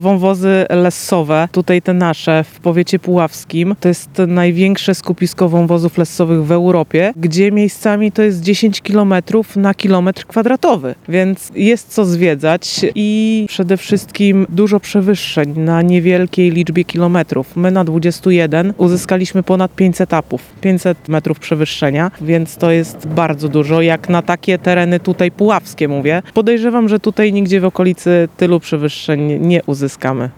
Wąwozy lessowe, tutaj te nasze w powiecie puławskim, to jest największe skupisko wąwozów lessowych w Europie, gdzie miejscami to jest 10 km na kilometr kwadratowy, więc jest co zwiedzać i przede wszystkim dużo przewyższeń na niewielkiej liczbie kilometrów. My na 21 uzyskaliśmy ponad 500 etapów, 500 metrów przewyższenia, więc to jest bardzo dużo, jak na takie tereny tutaj puławskie mówię. Podejrzewam, że tutaj nigdzie w okolicy tylu przewyższeń nie uzyskamy.